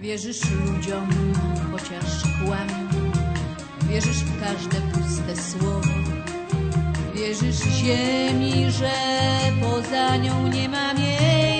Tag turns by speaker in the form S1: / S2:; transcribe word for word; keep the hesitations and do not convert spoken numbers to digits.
S1: Wierzysz ludziom, chociaż kłamią, wierzysz w każde puste słowo, wierzysz ziemi, że poza nią nie ma miejsca.